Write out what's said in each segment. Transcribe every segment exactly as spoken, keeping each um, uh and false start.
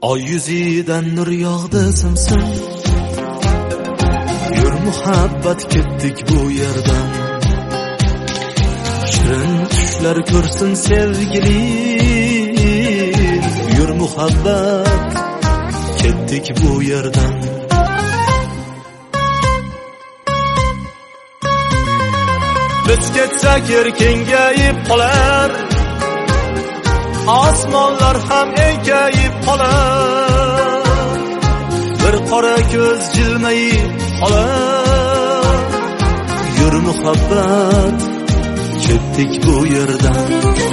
Oy yuzidan nur yog'di simsim. Yur muhabbat ketdik bu yerdan. Shirin tushlar ko'rsin sevgilim. Yur muhabbat ketdik bu yerdan. Biz ketsak yer kengayib qolar, osmonlar ham enkayib qolar. Bir qora ko'z jilmayib qolar. Yur muhabbat ketdik bu yerdan.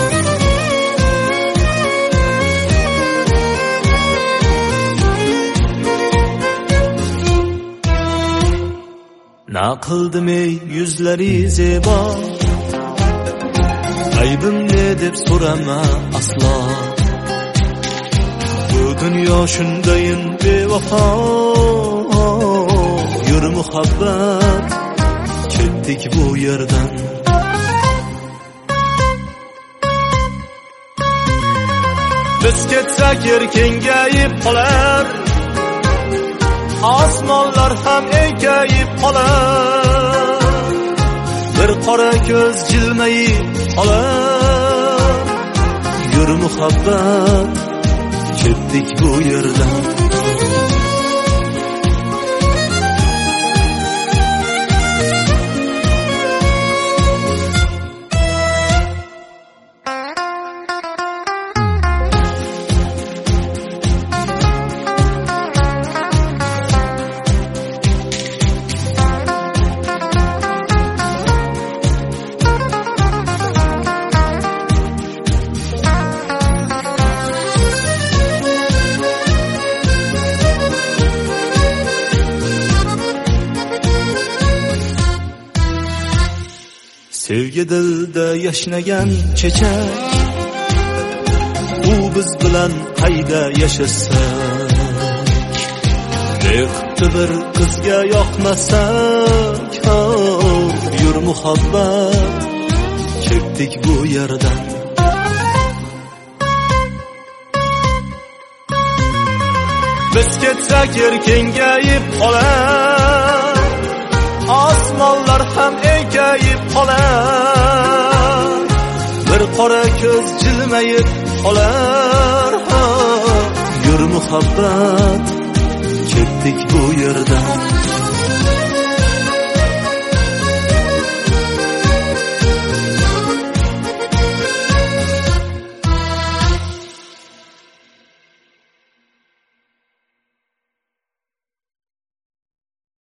Na qildim ey yuzlari zebo, aybim ne deb so'rama aslo. Bu dunyo shundayin bevafo. Yur muhabbat ketdik bu yerdan. Biz ketsak yer kengayib qolar, osmonlar ham enkayib qolar. Bir qora ko'z jilmayib qolar. Yur muhabbat ketdik bu yerdan. Sevgi dilda yashnagan chechak, u biz bilan qayda yashasa. Beqti bir qizga yoqmasak, yur muhabbat ketdik bu yerdan. Biz ketsak yer kengayib qolar, osmonlar ham enkayib qolar. Bir qora ko'z jilmayib qolar. Yur muhabbat ketdik bu yerdan.